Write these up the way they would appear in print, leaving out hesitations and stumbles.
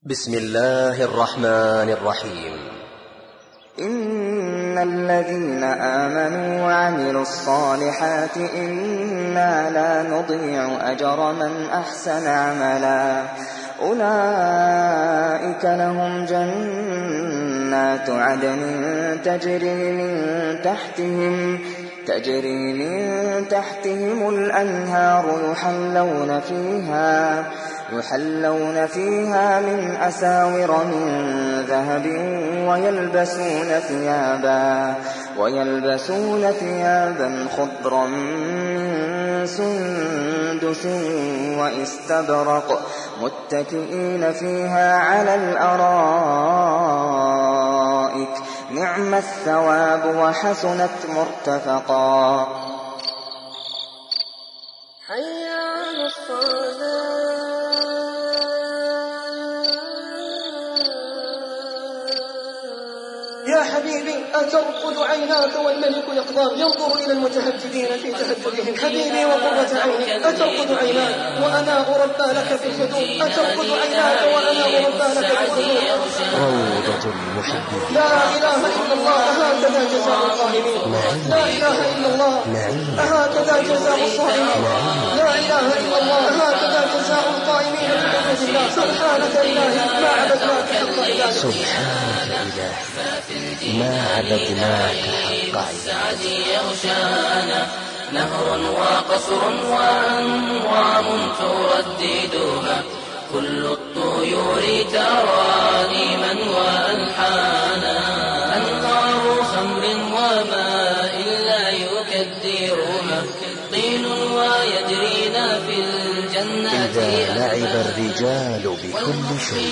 بسم الله الرحمن الرحيم. إن الذين آمنوا وعملوا الصالحات إنا لا نضيع أجر من أحسن عملا أولئك لهم جنات عدن تجري من تحتهم الأنهار يحلون فيها من أساور من ذهب ويلبسون ثيابا خضرا من سندس واستبرق متكئين فيها على الأرائك نعم الثواب وحسنت مرتفقا. حي على الصلاة. يا حبيبي أترقد عيناك والملك يقظان ينظر إلى المتهجدين في تهجدهم. حبيبي وقرة عيني أترقد عيناك وأنا أربى لك في الحدود. أترقد عيناك وأنا أربى لك في الحدود. روضة المحبين. لا إله إلا الله هكذا جزاء القائمين. لا إله إلا الله هكذا جزاء الصائمين. لا إله إلا الله هكذا جزاء القائمين بحدود الله. سبحانك إلهي ما عبدناك حق عبادك. سبحانك إلهي ما عبدناك حق السعد يغشانا نهر وقصر وأنوام ترددها كل الطيور ترانيما وألحانا أنهار خمر وماء لا يكدرها طين ويجرين في الجنات إذا لعب الرجال بكل شيء.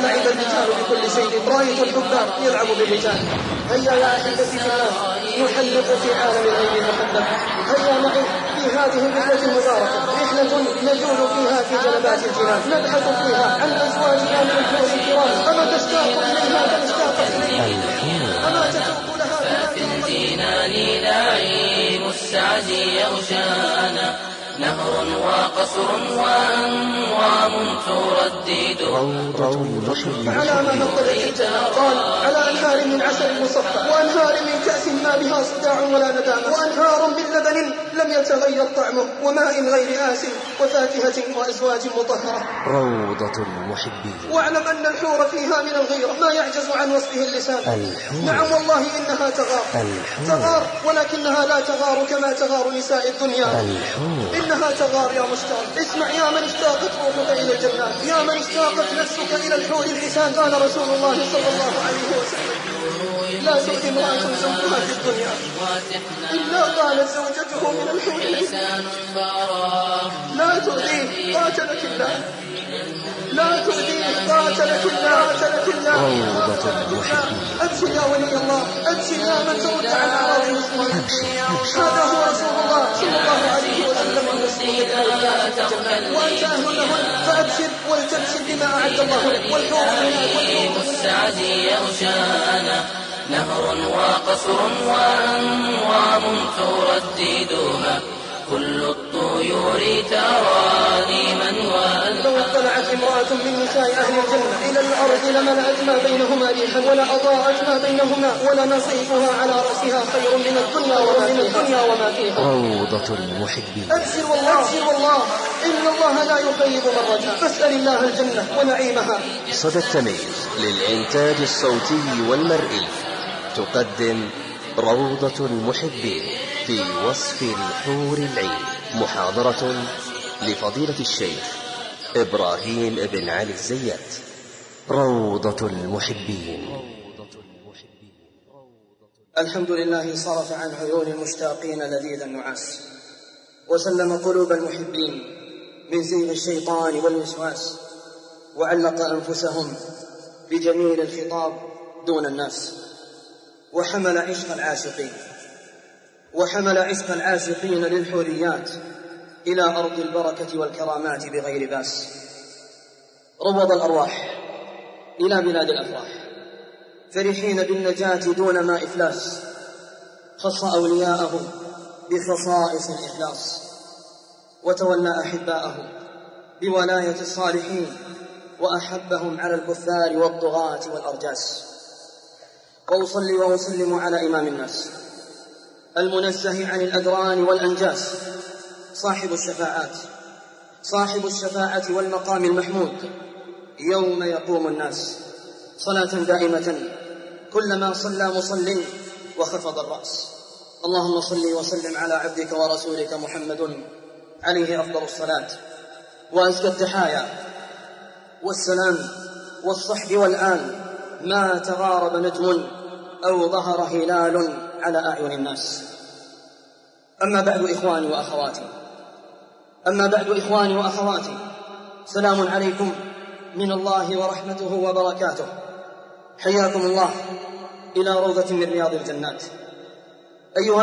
رأيت الحبان يلعب بالرجال. هيا يا أحبتي في الله نحلق في عالم الغيب المحبب. هيا معي في هذه الرحلة المباركة رحلة نجول فيها في جنبات الجنان نبحث فيها عن أزواجنا من الحور الكرام. أما تشتاق إليها كاشتاقت إليها أما تتوق لها في الجنان نعيم السعد يغشانا نهر وقصر وأنوام ترددها على ما نطلع الجنة قال على أنهار من عسل مصفى وأنهار من كأس ما بها صداع ولا ندامة وأنهار من لبن لم يتغير طعمه وماء غير آسن وفاكهة وأزواج مطهرة. روضة المحبين. واعلم أن الحور فيها من الغيرة ما يعجز عن وصفه اللسان. نعم والله إنها تغار ولكنها لا تغار كما تغار نساء الدنيا. إنها تغار يا مشتاق. اسمع يا من اشتاقت روحك إلى الجنات يا من اشتاقت نفسك إلى الحور الحسان. قال رسول الله صلى الله عليه وسلم لا تؤذي امرأة زوجها في الدنيا إلا قالت زوجته من الحور الحسان لا تؤذيه قاتلك الله. لا تؤذيه قاتلك الله. روضة المحبين. أبشر يا ولي الله أبشر يا من ترد عن أعراض المسلمين. هذا هو رسول الله صلى الله عليه وسلم وأنت أهل لهن فأبشر ولتبشر بما أعد الله لك نعيم السعد يغشانا نهر وقصر وأنوام ترددها كل الطيور ترانيما وألحانا. لو اطلعت امرأة من نساء أهل الجنة إلى الأرض لملأت ما بينهما ريحا ولا أضاءت ما بينهما ولنصيفها على رأسها خير من الدنيا وما فيها. روضة المحبين. أبشر والله إن الله لا يخيب من رجا فاسأل الله الجنة ونعيمها. صدى التميز للإنتاج الصوتي والمرئي تقدم روضة المحبين في وصف الحور العين. محاضرة لفضيلة الشيخ إبراهيم بن علي الزيات. روضة المحبين. الحمد لله صرف عن عيون المشتاقين لذيذ النعاس وسلم قلوب المحبين من زيغ الشيطان والوسواس وعلق أنفسهم بجميل الخطاب دون الناس وحمل عشق العاشقين للحوريات إلى أرض البركة والكرامات بغير باس. روض الأرواح إلى بلاد الأفراح فرحين بالنجاة دون ما إفلاس. خص أولياءه بخصائص الإخلاص وتولى أحباءه بولاية الصالحين وأحبهم على الكفار والطغاة والأرجاس، وأصلي وأسلم على إمام الناس المنزه عن الأدران والأنجاس، صاحب الشفاعة والمقام المحمود يوم يقوم الناس، صلاة دائمة كلما صلى مصل وخفض الرأس. اللهم صل وسلم على عبدك ورسولك محمد عليه أفضل الصلاة وأزكى التحايا والسلام، والصحب والآل، ما تغارب نجم أو ظهر هلال على أعين الناس. أما بعد إخواني وأخواتي، سلام عليكم من الله ورحمته وبركاته. حياكم الله إلى روضة من رياض الجنات. أيها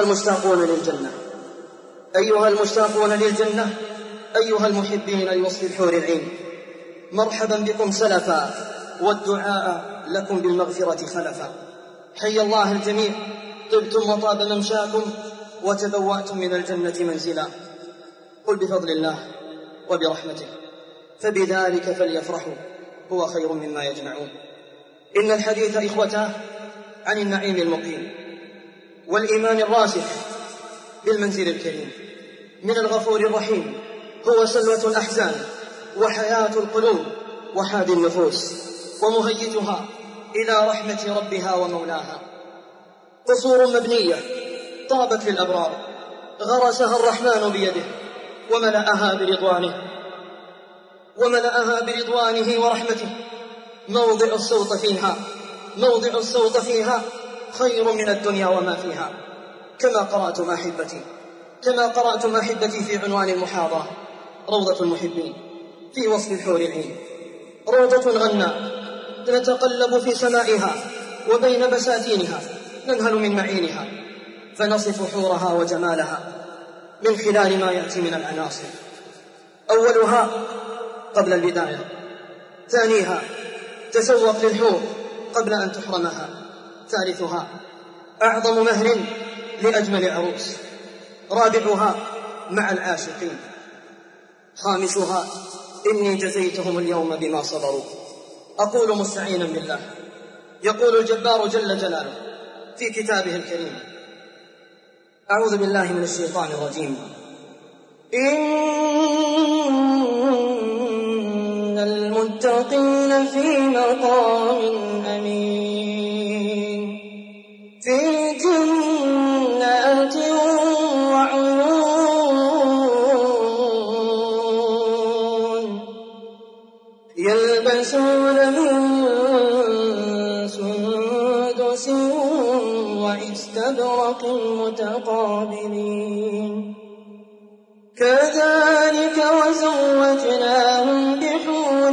المشتاقون للجنة، أيها المحبين لوصف الحور العين، مرحبا بكم سلفا، والدعاء لكم بالمغفرة خلفا. حي الله الجميع، طبتم وطاب ممشاكم، وتبوأتم من الجنة منزلا. قل بفضل الله وبرحمته فبذلك فليفرحوا هو خير مما يجمعون. إن الحديث إخوتاه عن النعيم المقيم والإيمان الراسخ بالمنزل الكريم من الغفور الرحيم، هو سلوة الأحزان وحياة القلوب وحاد النفوس ومهيجها إلى رحمة ربها ومولاها. قصور مبنية طابت للأبرار، غرسها الرحمن بيده وملأها برضوانه ورحمته. موضع الصوت فيها خير من الدنيا وما فيها. كما قرأتم أحبتي في عنوان المحاضرة، روضة المحبين في وصف الحور العين. روضة غنى نتقلب في سمائها، وبين بساتينها ننهل من معينها، فنصف حورها وجمالها من خلال ما يأتي من العناصر. أولها قبل البداية، ثانيها تسوق للحور قبل أن تحرمها، ثالثها أعظم مهر لأجمل عروس، رابعها مع العاشقين، خامسها إني جزيتهم اليوم بما صبروا. أقول مستعينا بالله، يقول الجبار جل جلاله في كتابه الكريم: أعوذ بالله من الشيطان الرجيم. إن المتقين في مقام أمين، في جنات وعيون، يلبسون من سندس واستبرق متقابلين، كذلك وزوجناهم بحور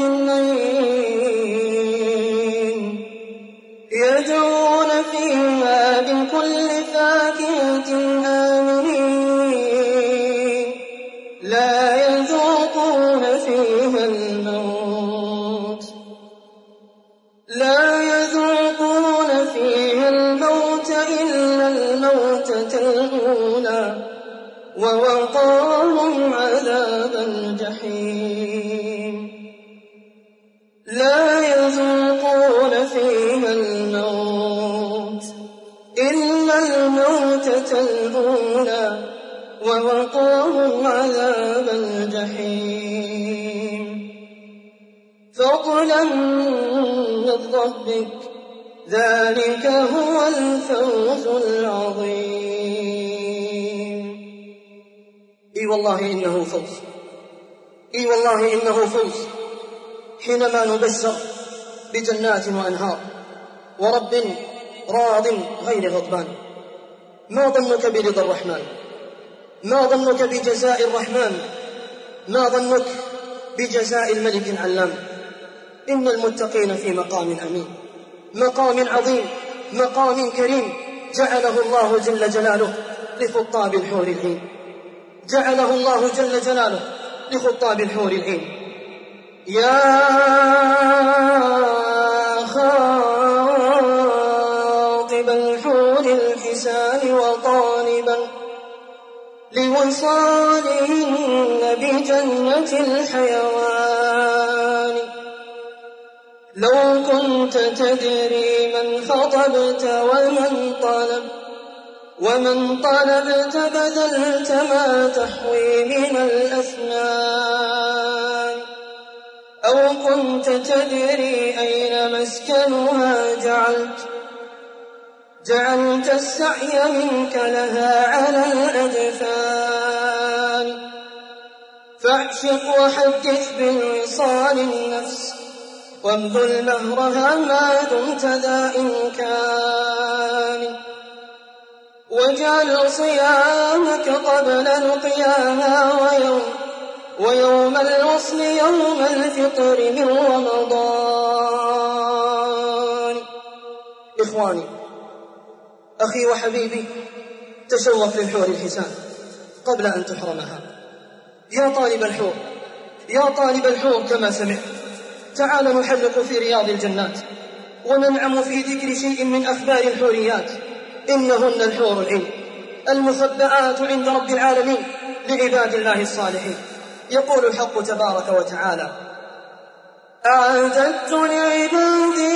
عين، يدعون فيها بكل فاكهة آمنين، لا يذوقون فيها الموت إلا الموتة الأولى، ووقاهم عذاب الجحيم. لا يذوقون فيها الموت إلا الموتة الأولى، ووقاهم عذاب الجحيم. فضلا من ربك، ذلك هو الفوز العظيم. إي والله إنه فوز حينما نبشر بجنات وأنهار ورب راض غير غضبان. ما ظنك برضا الرحمن؟ ما ظنك بجزاء الرحمن؟ ما ظنك بجزاء الملك العلام؟ إن المتقين في مقام أمين، مقام عظيم، مقام كريم، جعله الله جل جلاله لخطاب الحور العين، جعله الله جل جلاله لخطاب الحور العين. يا خاطب الحور الحسان وطالبا لوصالهن بجنة الحيوان، لو كنت تدري من خطبت ومن طلبت بذلت ما تحوي من الأثمان. أو كنت تدري أين مسكنها جعلت السعي منك لها على الأجفان. فاعشق وحدث بالوصال النفس وابذل مهرها ما دمت ذا إمكان. واجعل صيامك قبل لقياها ويوم الوصل يوم الفطر من رمضان. إخواني، أخي وحبيبي، تشوق للحور الحسان قبل أن تحرمها. يا طالب الحور كما سمعت، تعال نحلق في رياض الجنات وننعم في ذكر شيء من أخبار الحوريات. إنهن الحور العين المخبآت عند رب العالمين لعباد الله الصالحين. يقول الحق تبارك وتعالى: أعددت لعبادي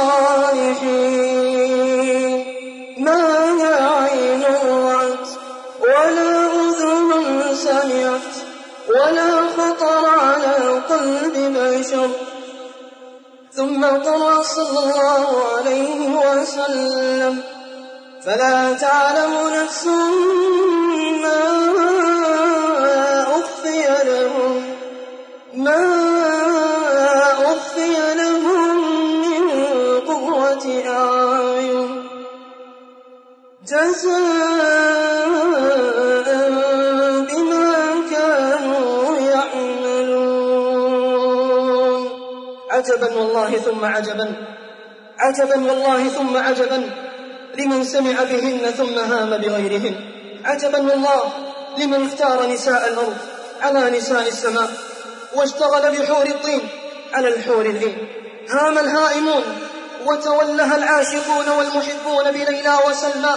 الصالحين ما لا عين رأت ولا أذن سمعت ولا خطر على قلب بشر. ثم قرأ صلى الله عليه وسلم: فلا تعلم نفس ما أخفي لهم من قرة أعين جزاء بما كانوا يعملون. عجبا والله ثم عجبا، عجبا والله ثم عجبا لمن سمع بهن ثم هام بغيرهن. عجبا والله لمن اختار نساء الأرض على نساء السماء واشتغل بحور الطين على الحور العين. هام الهائمون وتولها العاشقون والمحبون بليلى وسلمى.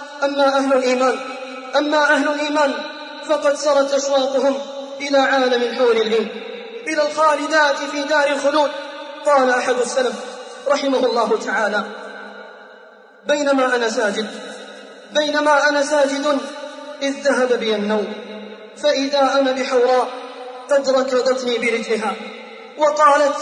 أما أهل الإيمان فقد سرت أشواقهم إلى عالم الحور العين، إلى الخالدات في دار الخلود. قال أحد السلف رحمه الله تعالى: بينما أنا ساجد إذ ذهب بي النوم، فإذا أنا بحوراء قد ركضتني برجلها وقالت: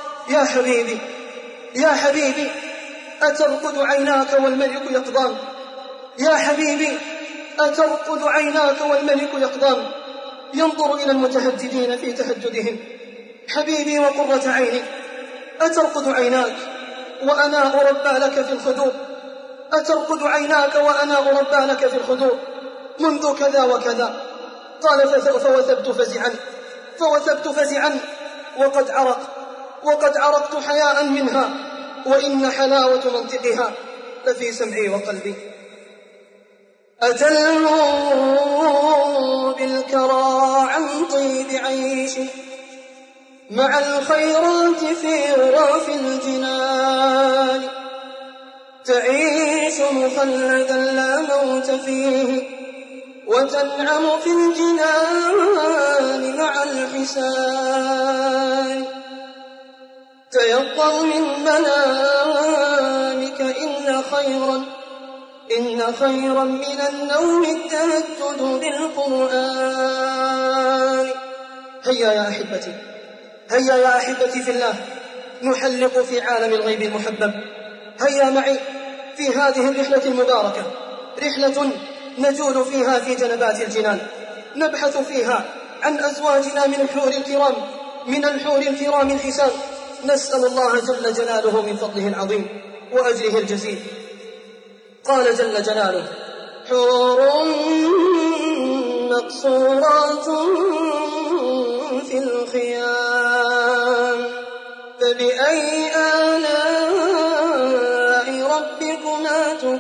يا حبيبي أترقد عيناك والملك يقضان؟ يا حبيبي أترقد عيناك والملك يقضان؟ ينظر إلى المتهجدين في تهجدهم. حبيبي وقرة عيني، أترقد عيناك وأنا أربى لك في الخدور؟ أترقد عيناك وأنا أربى لك في الخدور منذ كذا وكذا؟ قال: فوثبت فزعا وقد عرقت حياء منها، وإن حلاوة منطقها لفي سمعي وقلبي. أتلهو بالكرى عن طيب عيش مع الخيرات في غرف الجنان، تعيش مخلدا لا موت فيه وتنعم في الجنان مع الحسان. تيقظ من منامك إن خيرا من النوم التهجد بالقرآن. هيا يا أحبتي في الله، نحلق في عالم الغيب المحبب. هيا معي في هذه الرحلة المباركة، رحلة نجول فيها في جنبات الجنان، نبحث فيها عن أزواجنا من الحور الكرام الحسان. نسأل الله جل جلاله من فضله العظيم وأجره الجزيل. قال جل جلاله: حور مقصورات في الخيام فبأي آلاء ربكما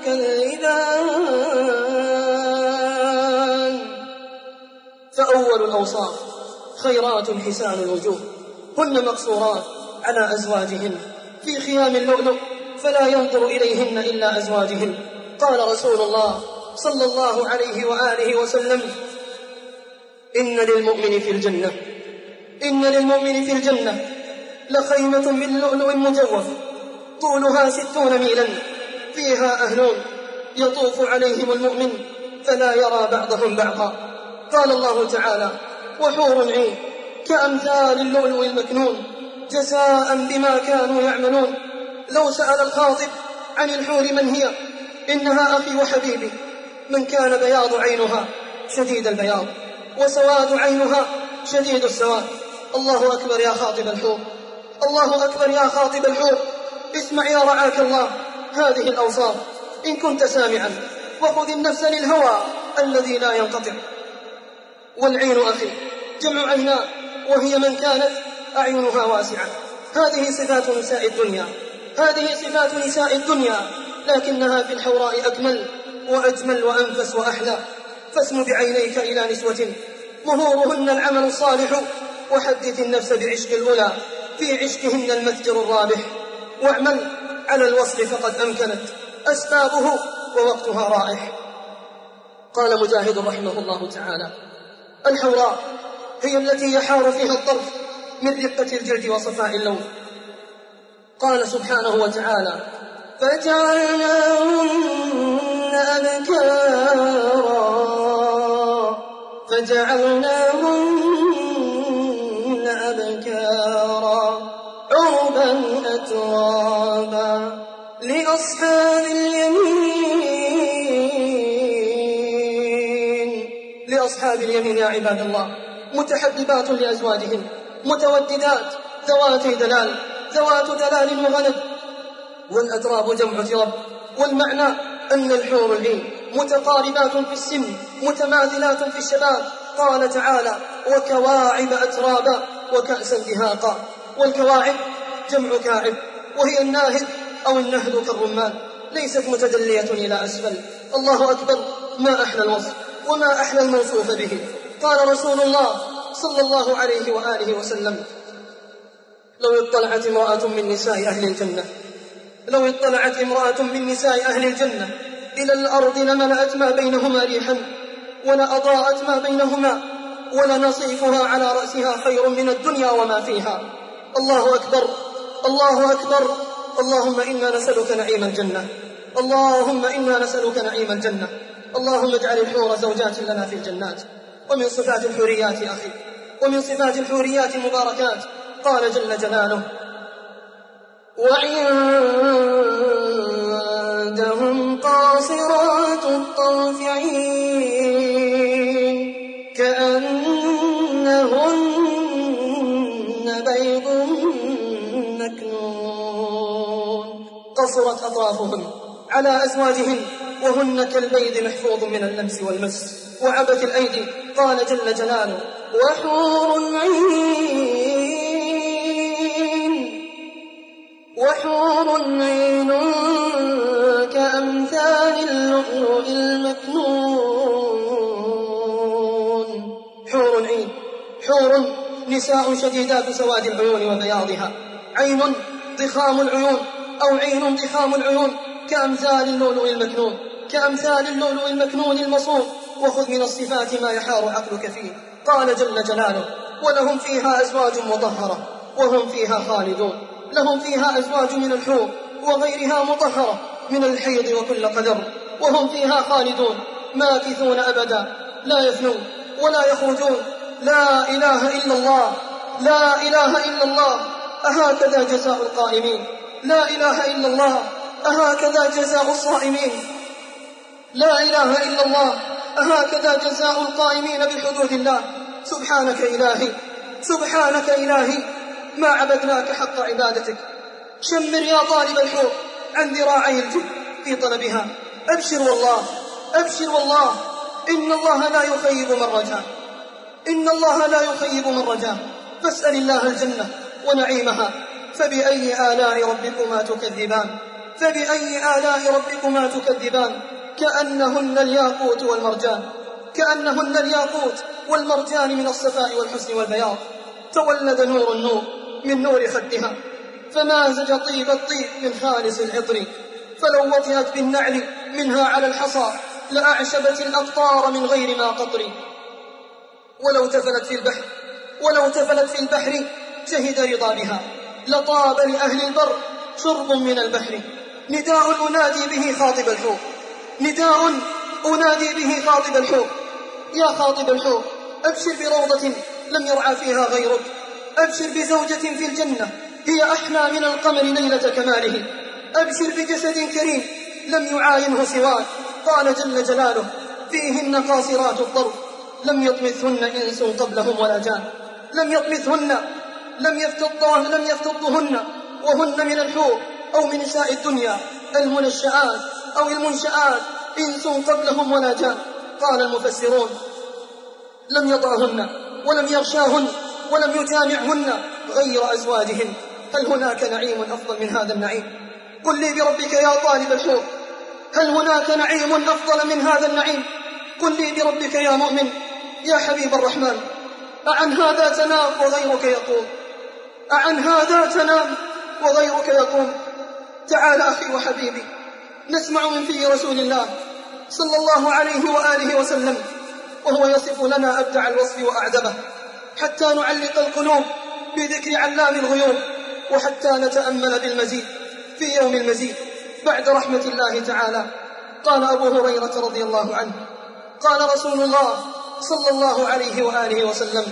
تكذبان. فأول الأوصاف خيرات حسان الوجوه، هن مقصورات على أزواجهن في خيام اللؤلؤ فلا ينظر إليهن إلا أزواجهن. قال رسول الله صلى الله عليه وآله وسلم: إن للمؤمن في الجنة لخيمة من لؤلؤ مجوف طولها 60 ميلا، فيها أهل يطوف عليهم المؤمن فلا يرى بعضهم بعضا. قال الله تعالى: وحور عين كأمثال اللؤلؤ المكنون جزاء بما كانوا يعملون. لو سأل الخاطب عن الحور من هي، إنها أخي وحبيبي، من كان بياض عينها شديد البياض وسواد عينها شديد السواد. الله أكبر يا خاطب الحور، الله أكبر يا خاطب الحور. اسمع يا رعاك الله هذه الأوصاف إن كنت سامعا، وخذ النفس للهوى الذي لا ينقطع. والعين أخي جمع عيناء، وهي من كانت أعينها واسعة. هذه صفات نساء الدنيا، هذه صفات نساء الدنيا، لكنها في الحوراء أكمل وأجمل وأنفس وأحلى. فاسم بعينيك إلى نسوة مهورهن العمل الصالح، وحدث النفس بعشق الأولى في عشقهن المتجر الرابح. واعمل على الوصل فقد أمكنت أسبابه ووقتها رائح. قال مجاهد رحمه الله تعالى: الحوراء هي التي يحار فيها الطرف من رقة الجلد وصفاء اللون. قال سبحانه وتعالى: فجعلناهن أبكارا عربا أترابا لأصحاب اليمين يا عباد الله، متحببات لأزواجهم، متوددات، ذواتي دلال، ذوات دلال وغنب. والأتراب جمع ترب. والمعنى أن الحور العين متقاربات في السن، متماثلات في الشباب. قال تعالى: وكواعب أترابا وكأسا دهاقا. والكواعب جمع كاعب، وهي الناهد أو النهد كالرمان، ليست متدلية إلى أسفل. الله أكبر، ما أحلى الوصف وما أحلى الموصوف به. قال رسول الله صلى الله عليه وآله وسلم: لو اطلعت امرأة من نساء أهل الجنة، لو اطلعت امرأة من نساء أهل الجنة إلى الأرض لملأت ما بينهما ريحا ولأضاءت ما بينهما ولنصيفها على رأسها خير من الدنيا وما فيها. الله أكبر، الله أكبر. اللهم إنا نسألك نعيم الجنة، اللهم إنا نسألك نعيم الجنة. اللهم اجعل الحور زوجات لنا في الجنات. ومن صفات الحوريات أخي، ومن صفات الحوريات المباركات، قال جل جلاله: وعندهم قاصرات الطرف عين كأنهن بيض مكنون. قصرت أطرافهن على أزواجهن وهن كالبيض محفوظ من اللمس والمس وعبث الأيدي. قال جل جلاله: وحور عين كأمثال اللؤلؤ المكنون. حور عين، حور نساء شديدات سواد العيون وبياضها. عين ضخام العيون أو عين ضخام العيون كأمثال اللؤلؤ المكنون، كأمثال اللؤلؤ المكنون المصون. وخذ من الصفات ما يحار عقلك فيه. قال جل جلاله: ولهم فيها أزواج مطهرة وهم فيها خالدون. لهم فيها أزواج من الحور وغيرها مطهرة من الحيض وكل قدر، وهم فيها خالدون ماكثون أبدا لا يفنون ولا يخرجون. لا إله إلا الله، لا إله إلا الله. أهكذا جزاء القائمين؟ لا إله إلا الله. أهكذا جزاء الصائمين؟ لا إله إلا الله. أهكذا جزاء القائمين بحدود الله. سبحانك إلهي، سبحانك إلهي، ما عبدناك حق عبادتك. شمر يا طالب الحور عن ذراعي الجد في طلبها. أبشر والله، أبشر والله، إن الله لا يخيب من رجاه، إن الله لا يخيب من رجاه. فاسأل الله الجنة ونعيمها. فبأي آلاء ربكما تكذبان؟ فبأي آلاء ربكما تكذبان؟ كأنهن الياقوت والمرجان، كأنهن الياقوت والمرجان من الصفاء والحسن والبياض. تولد نور النور من نور خدها، فمازج طيب الطيب من خالص العطر. فلو وطئت بالنعل منها على الحصى لأعشبت الأقطار من غير ما قطر. ولو تفلت في البحر شهد رضا بها. لطاب لأهل البر شرب من البحر. نداء أنادي به خاطب الحور، نداء أنادي به خاطب الحور. يا خاطب الحور أبشر بروضة لم يرعى فيها غيرك، أبشر بزوجة في الجنة هي أحلى من القمر ليلة كماله، أبشر بجسد كريم لم يعاينه سواك. قال جل جلاله فيهن قاصرات الطرف لم يطمثهن إنس قبلهم ولا جان. لم يطمثهن، لم يفتضهن، وهن من الحور أو من نساء الدنيا المنشآت أو المنشآت إنس قبلهم ولا جان. قال المفسرون لم يطعهن ولم يغشاهن ولم يجامعهن غير أزواجهن. هل هناك نعيم أفضل من هذا النعيم؟ قل لي بربك يا طالب الحور، هل هناك نعيم أفضل من هذا النعيم؟ قل لي بربك يا مؤمن يا حبيب الرحمن، أعن هذا تنام وغيرك يقوم، أعن هذا تنام وغيرك يقوم. تعال أخي وحبيبي نسمع من في رسول الله صلى الله عليه وآله وسلم وهو يصف لنا أبدع الوصف وأعذبه، حتى نعلق القلوب بذكر علام الغيوب، وحتى نتأمل بالمزيد في يوم المزيد بعد رحمة الله تعالى. قال أبو هريرة رضي الله عنه قال رسول الله صلى الله عليه وآله وسلم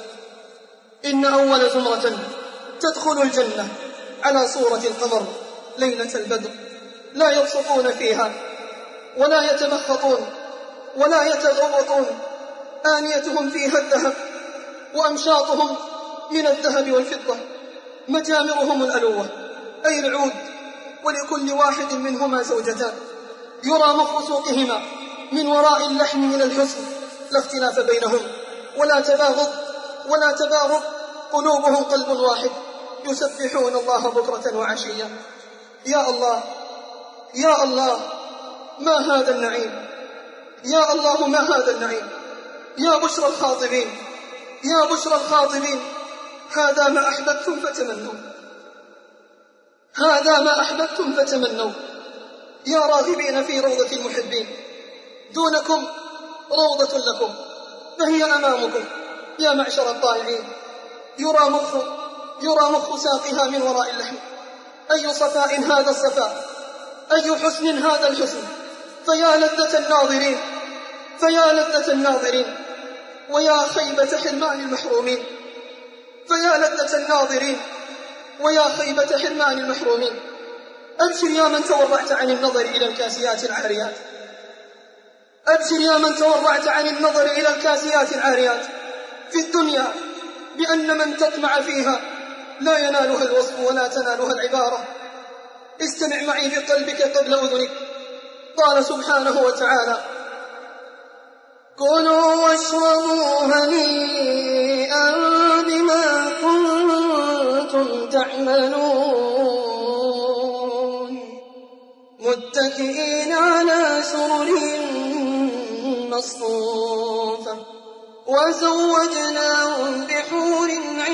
إن أول زمرة تدخل الجنة على صورة القمر ليلة البدر، لا يبصقون فيها ولا يتمخطون ولا يتغوطون، آنيتهم فيها الذهب وأمشاطهم من الذهب والفضة، مجامرهم الألوة أي العود، ولكل واحد منهما زوجتان، يرى مخ سوقهما من وراء اللحم من الحسن، لا اختلاف بينهم ولا تباغض ولا تباغض، قلوبهم قلب واحد، يسبحون الله بكرة وعشيا. يا الله يا الله ما هذا النعيم، يا الله ما هذا النعيم. يا بشرى الخاطبين يا بشرى الخاطبين، هذا ما أحببتم فتمنوا، هذا ما أحببتم فتمنوا. يا راغبين في روضة المحبين، دونكم روضة لكم فهي أمامكم. يا معشر الطائعين يرى مخ ساقها من وراء اللحم، أي صفاء هذا الصفاء، أي حسن هذا الحسن. فيا لذة الناظرين فيا لذة الناظرين، ويا خيبة حرمان المحرومين. فيا لذة الناظرين ويا خيبة حرمان المحرومين. أبشر يا من تورعت عن النظر إلى الكاسيات العاريات، أبشر يا من تورعت عن النظر إلى الكاسيات العاريات في الدنيا، بأن من تطمع فيها لا ينالها الوصف ولا تنالها العبارة. استمع معي بقلبك قبل أذنك. قال سبحانه وتعالى كلوا واشربوا هنيئا بما كنتم تعملون، متكئين على سرر مصفوفة وزوجناهم بحور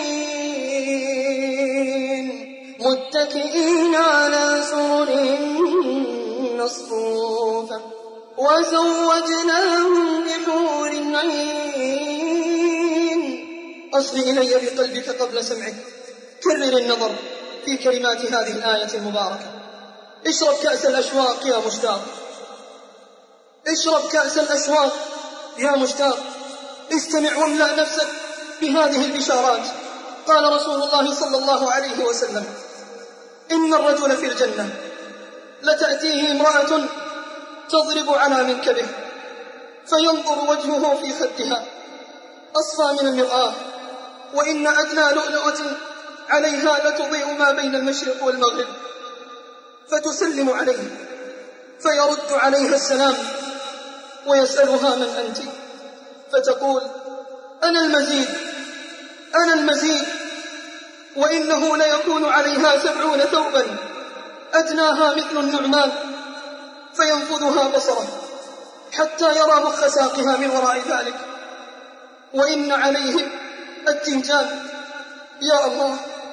عين، متكئين على سرر مصفوفة وزوجناهم بحور عين. أصغِ إلي بقلبك قبل سمعك، كرر النظر في كلمات هذه الآية المباركة. اشرب كأس الأشواق يا مشتاق، اشرب كأس الأشواق يا مشتاق. استمع واملأ نفسك بهذه البشارات. قال رسول الله صلى الله عليه وسلم إن الرجل في الجنة لتأتيه امرأة تضرب على منكبه فينظر وجهه في خدها أصفى من المرآة، وإن أدنى لؤلؤة عليها لتضيء ما بين المشرق والمغرب، فتسلم عليه فيرد عليها السلام ويسألها من أنت، فتقول أنا المزيد أنا المزيد، وإنه ليكون عليها 70 ثوبا أدناها مثل النعمان، فينفذها بصره حتى يرى مخ ساقها من وراء ذلك، وإن عليه التنجان. يا الله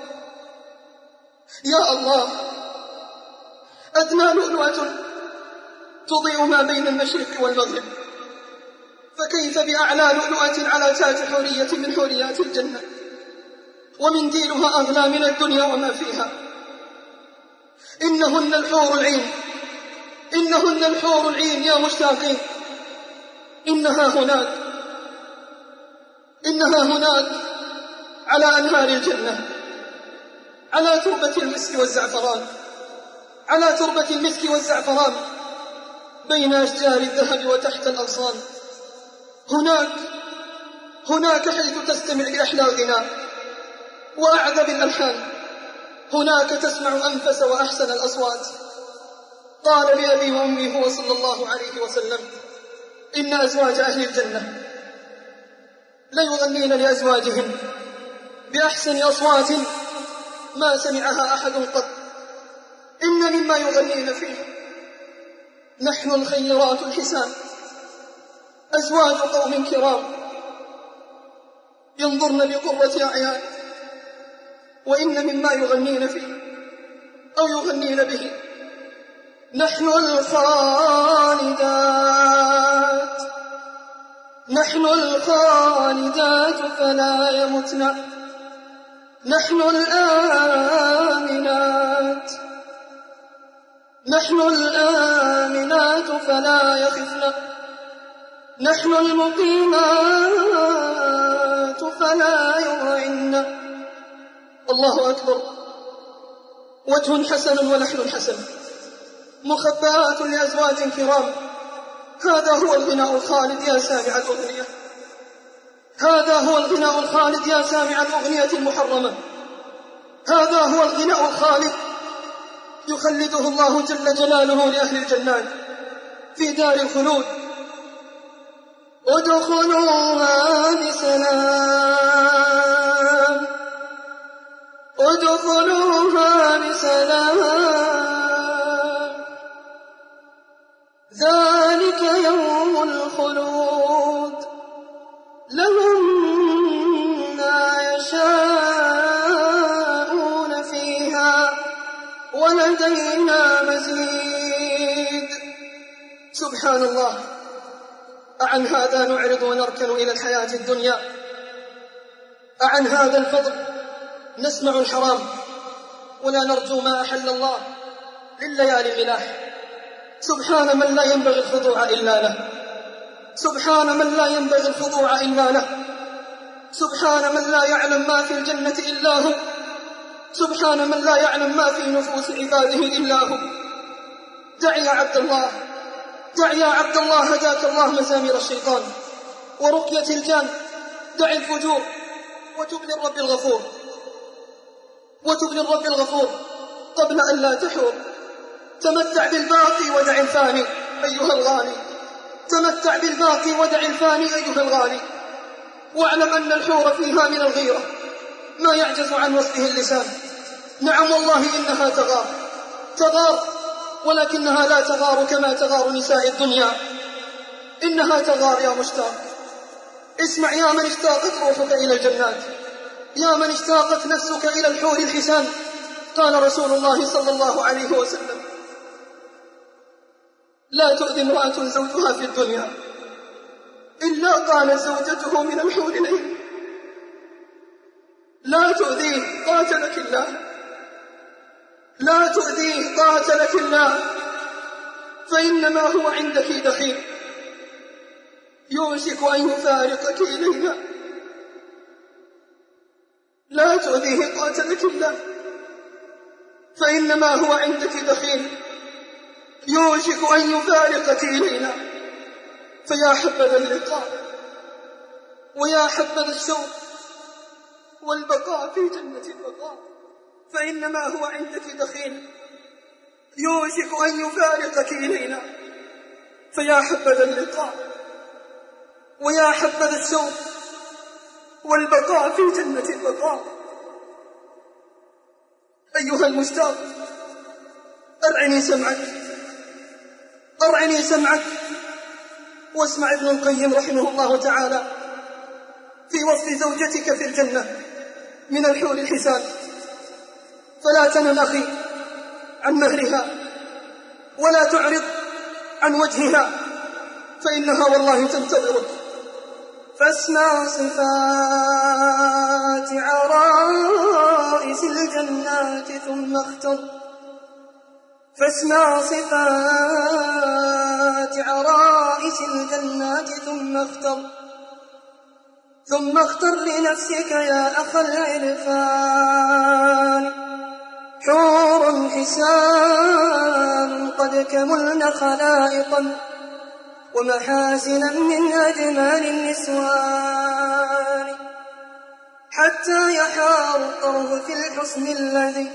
يا الله، أدنى لؤلؤة تضيء ما بين المشرق والمغرب، فكيف بأعلى لؤلؤة على تاج حورية من حوريات الجنة. ومنديلها أغلى من الدنيا وما فيها. إنهن الحور العين، إنهن الحور العين يا مشتاقين. إنها هناك على أنهار الجنة، على تربة المسك والزعفران، على تربة المسك والزعفران، بين أشجار الذهب وتحت الأغصان. هناك حيث تستمع لأحلى الغناء وأعذب الألحان، هناك تسمع أنفس وأحسن الأصوات. قال لأبي وأمي هو صلى الله عليه وسلم: إن أزواج أهل الجنة ليغنين لأزواجهم بأحسن أصوات ما سمعها أحد قط. إن مما يغنين فيه نحن الخيرات الحسان، أزواج قوم كرام ينظرن بقرة أعيان. وإن مما يغنين فيه أو يغنين به نحن الخالدات فلا يمتن، نحن الآمنات فلا يخفن، نحن المقيمات فلا يضعن. الله أكبر. وجه حسن ولحن حسن مخبآت لأزواج كرام. هذا هو الغناء الخالد يا سامع الأغنية، هذا هو الغناء الخالد يا سامع الأغنية المحرمة، هذا هو الغناء الخالد يخلده الله جل جلاله لأهل الجنات في دار الخلود. ادخلوها بسلام، ادخلوها بسلام، ذلك يوم الخلود، لهم ما يشاءون فيها ولدينا مزيد. سبحان الله. أعن هذا نعرض ونركن إلى الحياة الدنيا؟ أعن هذا الفضل نسمع الحرام ولا نرجو ما أحل الله لليالي الملاح؟ سبحان من لا ينبغي الخضوع إلا له، سبحان من لا ينبغي الخضوع إلا له، سبحان من لا يعلم ما في الجنة إلا هو، سبحان من لا يعلم ما في نفوس عباده إلا هو. دع يا عبد الله، دع يا عبد الله، هداك الله مزامير الشيطان ورقية الجان. دع الفجور وتب للرب الغفور، وتب للرب الغفور قبل أن لا تحور. تمتع بالباقي ودع الفاني أيها الغالي، تمتع بالباقي ودع الفاني أيها الغالي. واعلم أن الحور فيها من الغيرة ما يعجز عن وصفه اللسان. نعم والله إنها تغار، ولكنها لا تغار كما تغار نساء الدنيا. إنها تغار يا مشتاق. اسمع يا من اشتاقت روحك إلى الجنات، يا من اشتاقت نفسك إلى الحور الحسان. قال رسول الله صلى الله عليه وسلم: لا تؤذي امرأة زوجها في الدنيا إلا قالت زوجته من الحور العين. لا تؤذيه قاتلك الله، لا تؤذيه قاتلك الله، فإنما هو عندك دخيل يوشك أن يفارقك إلينا. لا تؤذيه قاتلك الله، فإنما هو عندك دخيل يوشك أن يفارقك إلينا. فيا حبذا اللقاء ويا حبذا الشوق والبقاء في جنة البقاء، فإنما هو عندك دخيل يوشك أن يفارقك إلينا. فيا حبذا اللقاء ويا حبذا الشوق والبقاء في جنة البقاء. أيها المشتاق، أرعني سمعك واسمع ابن القيم رحمه الله تعالى في وصف زوجتك في الجنة من الحور الحسان. فلا تنل أخي عن مهرها ولا تعرض عن وجهها، فإنها والله تنتظرك. فاسمع صفاتها عرائس الجنات ثم اختر فاسمع صفات عرائس الجنات ثم اختر لنفسك يا أخ العرفان حور حسان قد كملن خلائقا ومحاسنا من أجمال النسوان حتى يحار الطرف في الحسن الذي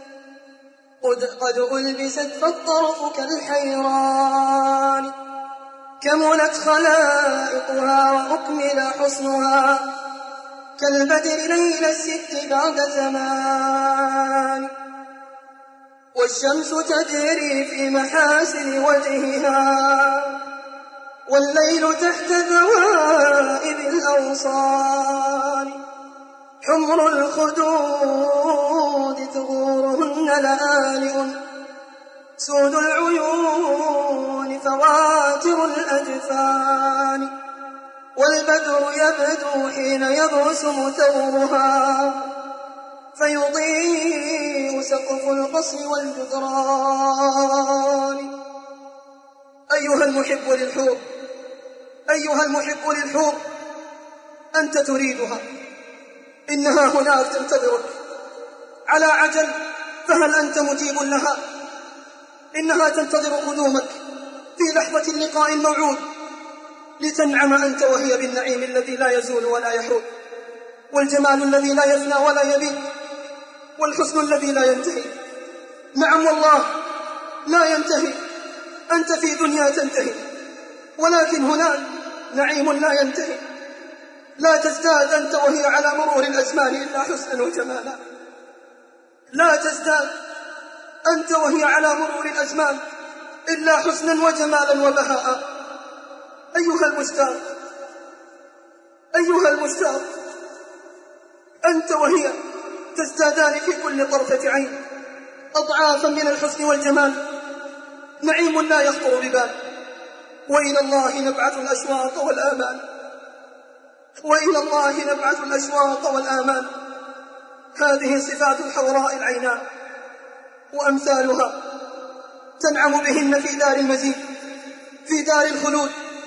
قد ألبست فالطرف كالحيران كملت خلائقها وأكمل حسنها كالبدر ليل الست بعد زمان والشمس تجري في محاسن وجهها والليل تحت ذوائب الأوصان حمر الخدود ثغورهن لآلئ سود العيون فواتر الأجفان والبدر يبدو حين يبرسم ثورها فيضيء سقف القصر والجدران أيها المحب للحور أنت تريدها إنها هناك تنتظرك على عجل فهل أنت مجيب لها إنها تنتظر قدومك في لحظة اللقاء الموعود لتنعم أنت وهي بالنعيم الذي لا يزول ولا يحول والجمال الذي لا يفنى ولا يبيد والحسن الذي لا ينتهي نعم والله لا ينتهي أنت في دنيا تنتهي ولكن هناك نعيم لا ينتهي لا تزداد أنت وهي على مرور الأزمان إلا حسنا وجمالا لا تزداد أنت وهي على مرور الأزمان إلا حسنا وجمالا وبهاء أيها المشتاق أنت وهي تزدادان في كل طرفة عين أضعافا من الحسن والجمال نعيم لا يخطر ببال وإلى الله نبعث الأشواق والآمال هذه صفات الحوراء العيناء وأمثالها تنعم بهن في دار المزيد في دار الخلود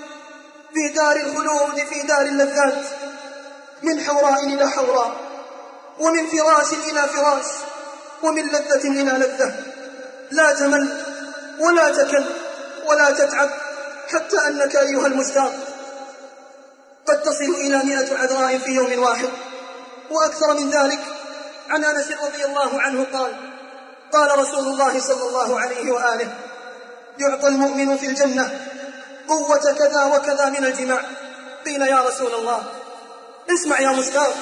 في دار اللذات من حوراء إلى حوراء ومن فراش إلى فراش ومن لذة إلى لذة لا تمل ولا تكل ولا تتعب حتى أنك أيها المشتاق قد تصل إلى 100 عذراء في يوم واحد وأكثر من ذلك. عن أنس رضي الله عنه قال رسول الله صلى الله عليه وآله يعطى المؤمن في الجنة قوة كذا وكذا من الجماع. قيل يا رسول الله اسمع يا مشتاق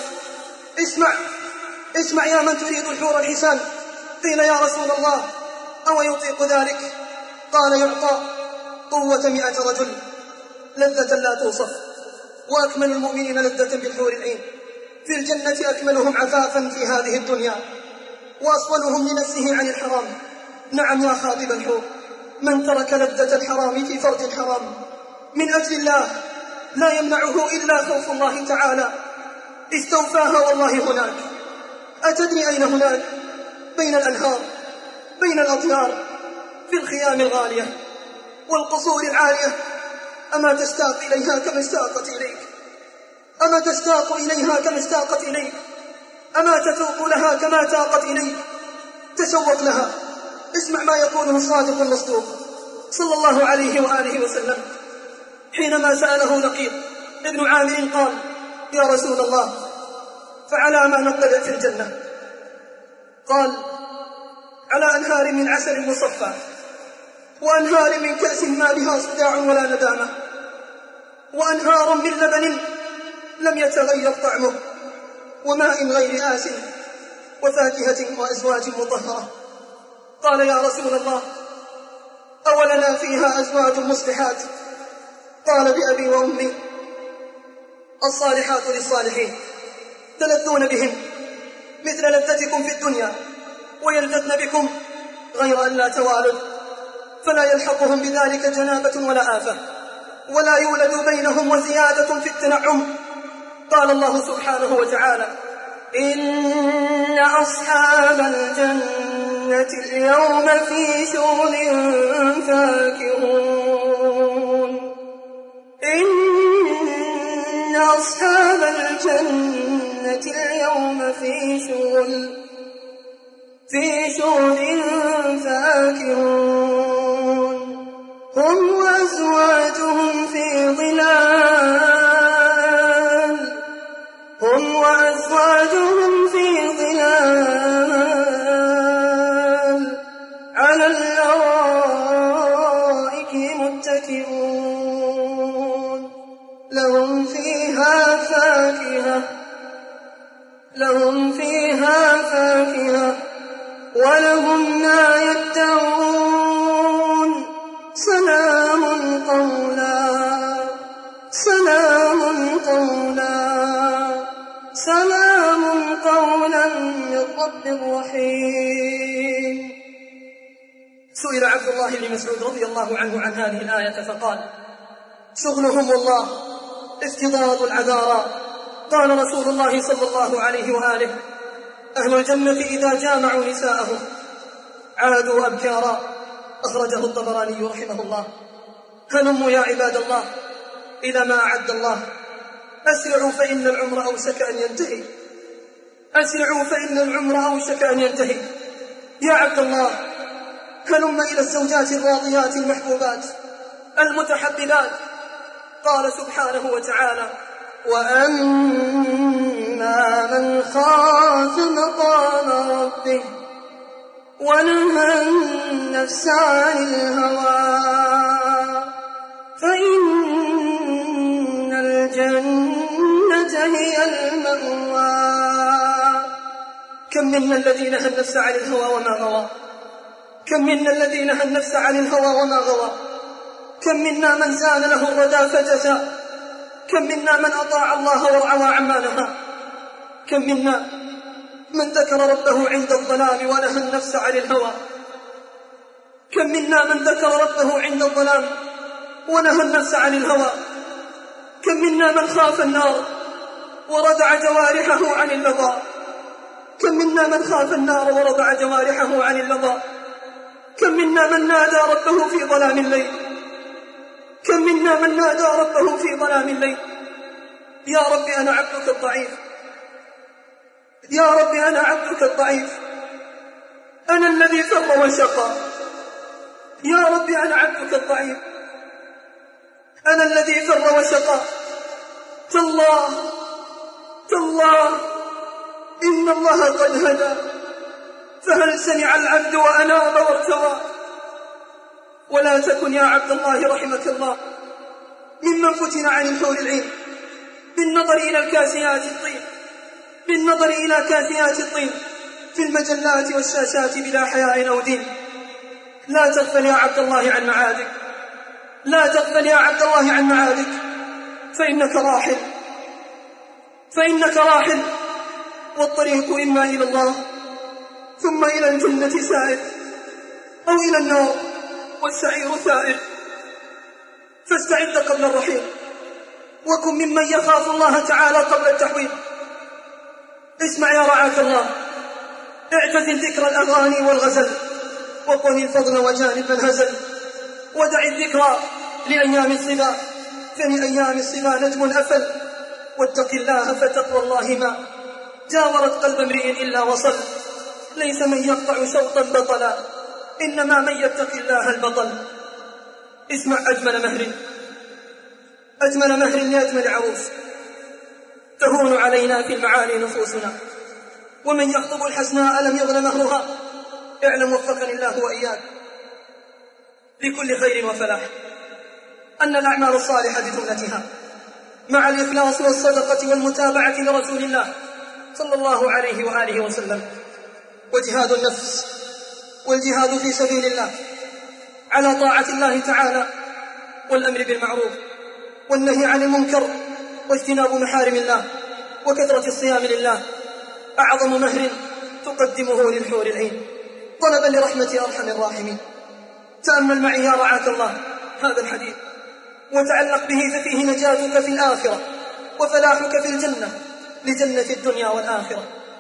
اسمع يا من تريد الحور الحسان. قيل يا رسول الله أو يطيق ذلك؟ قال يعطى قوة 100 رجل لذة لا توصف وأكمل المؤمنين لذة بالحور العين في الجنة أكملهم عفافا في هذه الدنيا وأصولهم لنفسه عن الحرام. نعم يا خاطب الحور من ترك لذة الحرام في فرج الحرام من أجل الله لا يمنعه إلا خوف الله تعالى استوفاها والله هناك. أتدري أين هناك؟ بين الأنهار بين الأطيار في الخيام الغالية والقصور العالية. أما تشتاق إليها كما اشتاقت إليك؟ أما تشتاق إليها كما اشتاقت إليك؟ أما تتوق لها كما تاقت إليك؟ تشوق لها. اسمع ما يقوله الصادق المصدوق صلى الله عليه وآله وسلم حينما سأله لقيط ابن عامر قال يا رسول الله فعلى ما نطلع في الجنة؟ قال على أنهار من عسل مصفى وأنهار من كأس ما بها صداع ولا ندامة وأنهار من لبن لم يتغير طعمه وماء غير آسن وفاكهة وأزواج مطهرة. قال يا رسول الله أولنا فيها أزواج مصلحات؟ قال بأبي وأمي الصالحات للصالحين تلذون بهم مثل لذتكم في الدنيا ويلذذن بكم غير أن لا توالد فلا يلحقهم بذلك جنابة ولا آفة ولا يولد بينهم وزيادة في التنعم. قال الله سبحانه وتعالى إن أصحاب الجنة اليوم في شغل فاكهون إن أصحاب الجنة اليوم في شغل فاكهون هم وأزواجهم في ظلال على الأرائك متكئون لهم فيها فاكهة ولهم ما يدعون سلام قولا من رب رحيم. سئل عبد الله بن مسعود رضي الله عنه عن هذه الآية فقال: شغلهم الله افتضاض العذارى. قال رسول الله صلى الله عليه وآله: أهل الجنة إذا جامعوا نساءهم عادوا أبكارا. أخرجه الطبراني رحمه الله. هلموا يا عباد الله إلى ما أعد الله، أسرعوا فإن العمر أوشك أن ينتهي. يا عبد الله هلم إلى الزوجات الراضيات المحبوبات المتحببات. قال سبحانه وتعالى: وأما من خاف مقام ربه ونهى النفس عن الهوى فإن الجنة هي المأوى. كم منا الذي نهى النفس عن الهوى وما غوى. كم منا من زان له الردى فجزى. كم منا من أطاع الله ورعوى عما نهى. كم منا من ذكر ربه عند الظلام ونهى النفس عن الهوى. كم منا من ذكر ربه عند الظلام ونهى النفس عن الهوى. كم منا من خاف النار وردع جوارحه عن اللظى. كم منا من خاف النار ورضع جوارحه عن اللظى. كم منا من نادى ربه في ظلام الليل. يا رب أنا عبدك الضعيف أنا الذي فر وشقى. يا رب أنا عبدك الضعيف أنا الذي فر وشقى. تالله إن الله قد هدى فهل سمع العبد وأناب وارتوى. ولا تكن يا عبد الله رحمك الله ممن فتن عن الحور العين بالنظر إلى كاسيات الطين في المجلات والشاشات بلا حياء أو دين. لا تغفل يا عبد الله عن معادك فإنك راحل والطريق إما إلى الله ثم إلى الجنة سائر أو إلى النار والسعير ثائر. فاستعد قبل الرحيل وكن ممن يخاف الله تعالى قبل التحويل. اسمع يا رعاك الله، اعتزل ذكر الأغاني والغزل وقل الفضل وجانب الهزل. ودع الذكرى لأيام الصبا فلأيام الصبا نجم أفل. واتق الله فتقوى الله ما جاورت قلب امرئ إلا وصل. ليس من يقطع شوطا بطلا إنما من يتق الله البطل. اسمع أجمل مهر لأجمل عروس تهون علينا في المعالي نفوسنا. ومن يخطب الحسناء لم يغن مهرها. اعلم وفقني الله وإياك لكل خير وفلاح أن الأعمال الصالحة بجملتها مع الإخلاص والصدقة والمتابعة لرسول الله صلى الله عليه وآله وسلم وجهاد النفس والجهاد في سبيل الله على طاعة الله تعالى والأمر بالمعروف والنهي عن المنكر واجتناب محارم الله وكثرة الصيام لله أعظم مهر تقدمه للحور العين طلبا لرحمة أرحم الراحمين. تأمل معي يا رعاك الله هذا الحديث وتعلق به ففيه نجاتك في الآخرة وفلاحك في الجنة لجنة الدنيا والآخرة.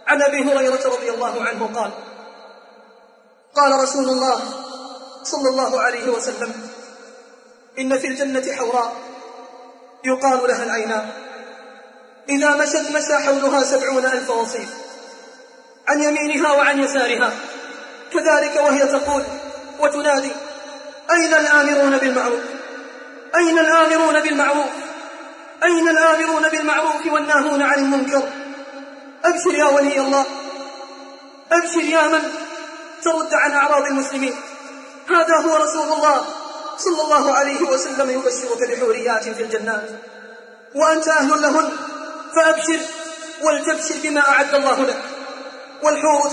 عن أبي هريرة رضي الله عنه قال: قال رسول الله صلى الله عليه وسلم: إن في الجنة حوراء يقال لها العيناء، إذا مشت مشى حولها 70,000 وصيف، عن يمينها وعن يسارها، كذلك وهي تقول وتنادي: أين الآمرون بالمعروف؟ أين الآمرون بالمعروف؟ أين الآمرون بالمعروف والناهون عن المنكر؟ أبشر يا ولي الله، أبشر يا من ترد عن أعراض المسلمين. هذا هو رسول الله صلى الله عليه وسلم يبشرك بحوريات في الجنات، وأنت أهل لهن، فأبشر ولتبشر بما أعد الله لك. والحور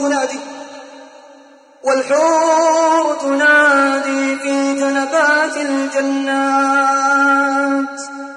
تنادي في جنبات الجنات،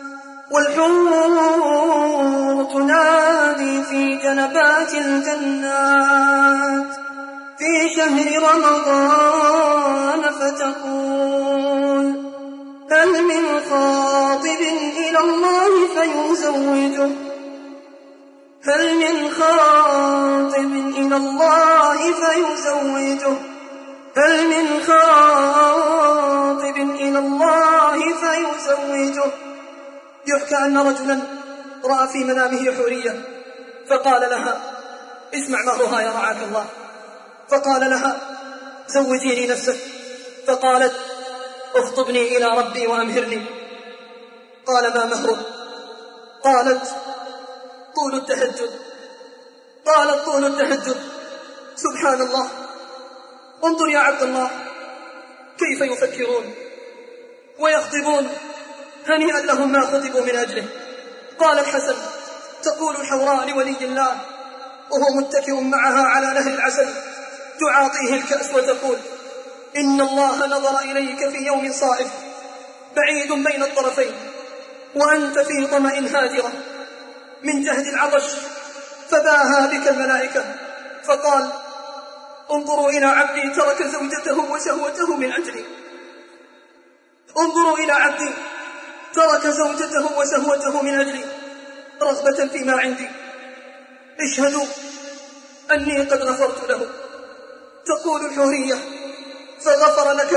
والحور تنادي في جنبات الجنات في شهر رمضان فتقول: هل من خاطب إلى الله فيزوجه؟ هل من خاطب إلى الله فيزوجه؟ هل من خاطب إلى الله فيزوجه؟ يحكى أن رجلا رأى في منامه حورية فقال لها: اسمع مهرها يا رعاك الله. فقال لها: زوجيني نفسك. فقالت: اخطبني إلى ربي وأمهرني. قال: ما مهرك؟ قالت: طول التهجد. قالت: طول التهجد. سبحان الله، انظر يا عبد الله كيف يفكرون ويخطبون، هنيئا لهم ما خطبوا من أجله. قال الحسن: تقول الحوراء لولي الله وهو متكئ معها على نهر العسل تعاطيه الكأس وتقول: إن الله نظر إليك في يوم صائف بعيد بين الطرفين، وأنت في ظمأ هادرة من جهد العطش، فباها بك الملائكة فقال: انظروا إلى عبدي ترك زوجته وشهوته من أجلي. انظروا إلى عبدي ترك زوجته وشهوته من أجلي رغبة فيما عندي، اشهدوا أني قد غفرت له. تقول الحورية: فغفر لك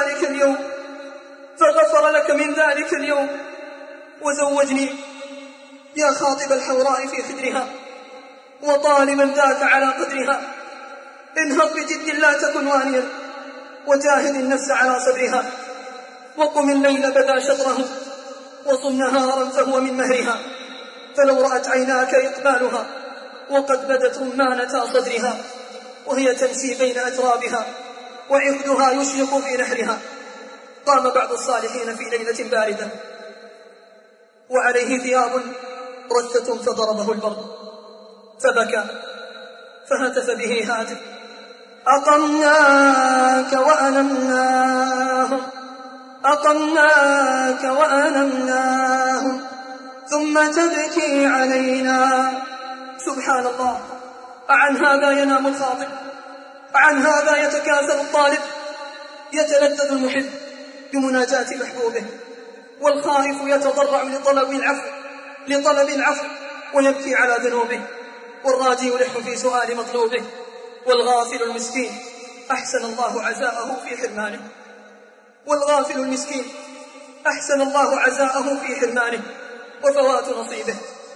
من ذلك اليوم وزوجني. يا خاطب الحوراء في خدرها وطالبا ذاك على قدرها، انهض بجد لا تكن وانيا، وجاهد النفس على صبرها، وقم الليل بدا شطره، وصم نهارا فهو من مهرها، فلو رأت عيناك إقبالها وقد بدت رمانة صدرها، وهي تمشي بين أترابها وعقدها يشرق في نحرها. قام بعض الصالحين في ليلة باردة وعليه ثياب رثة فضربه البرد فبكى، فهتف به هاتف: أقمناك وأنمناهم ثم تبكي علينا. سبحان الله، أعن هذا ينام الخاطب؟ أعن هذا يتكاسل الطالب؟ يتلذذ المحب بمناجاة محبوبه، والخائف يتضرع لطلب العفو ويبكي على ذنوبه، والراجي يلح في سؤال مطلوبه، والغافل المسكين أحسن الله عزاءه في حرمانه وفوات نصيبه.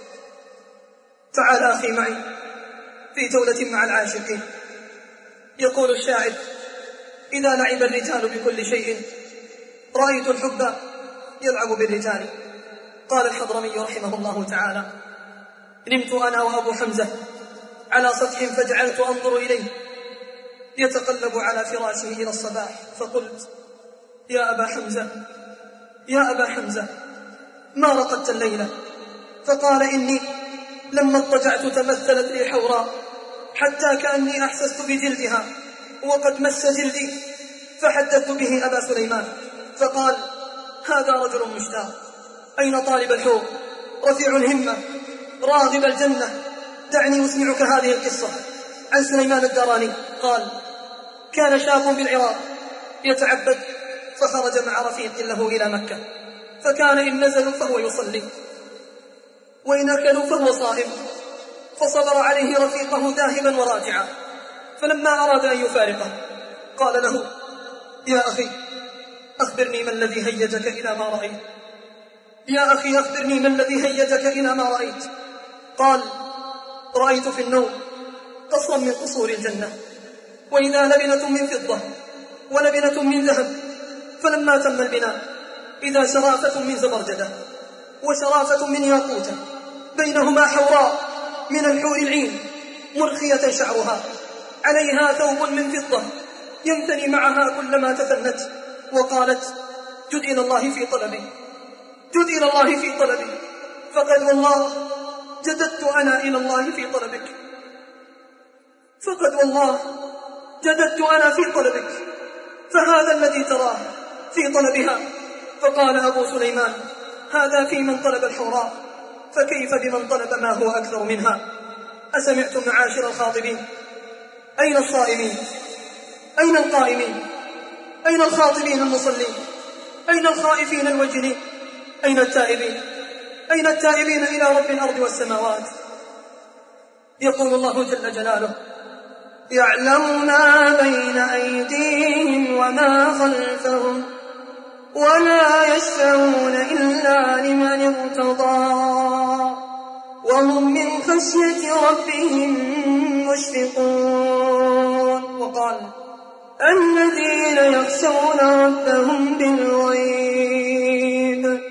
تعال أخي معي في جولة مع العاشقين. يقول الشاعر: إذا لعب الرجال بكل شيء رأيت الحب يلعب بالرجال. قال الحضرمي رحمه الله تعالى: نمت أنا وأبو حمزة على سطح فجعلت أنظر إليه يتقلب على فراشه إلى الصباح، فقلت: يا أبا حمزة ما رقدت الليلة؟ فقال: إني لما اضطجعت تمثلت لي حوراء حتى كأني أحسست بجلدها وقد مس جلدي، فحدثت به أبا سليمان فقال: هذا رجل مشتاق. أين طالب الحور رفيع الهمة راغب الجنة؟ دعني أسمعك هذه القصة عن سليمان الداراني. قال: كان شاب بالعراق يتعبد، فخرج مع رفيق له إلى مكة، فكان إن نزلوا فهو يصلي، وإن أكلوا فهو صائم، فصبر عليه رفيقه ذاهبا وراجعا. فلما أراد أن يفارقه قال له: يا أخي أخبرني ما الذي هيجك إلى ما رأيت؟ يا أخي أخبرني ما الذي هيجك إلى ما رأيت؟ قال: رأيت في النوم قصرا من قصور الجنة، وإذا لبنة من فضة ولبنة من ذهب، فلما تم البناء إذا شرافة من زبرجدة وشرافة من ياقوتة، بينهما حوراء من الحور العين مرخية شعرها، عليها ثوب من فضة ينثني معها كلما تثنت. وقالت: جد إلى الله في طلبي، جد إلى الله في طلبي، فقد والله جددت أنا إلى الله في طلبك، فقد والله جددت أنا في طلبك، فهذا الذي تراه في طلبها. فقال أبو سليمان: هذا في من طلب الحوراء، فكيف بمن طلب ما هو أكثر منها؟ أسمعتم معاشر الخاطبين؟ أين الصائمين؟ أين القائمين؟ أين الخاطبين المصلين؟ أين الخائفين الوجلين؟ أين التائبين؟ أين التائبين إلى رب الأرض والسماوات؟ يقول الله جل جلاله: يعلم ما بين أيديهم وما خلفهم ولا يشفعون إلا لمن ارتضى وهم من خشية ربهم مشفقون. وقال: الذين يخشون ربهم بالغيب،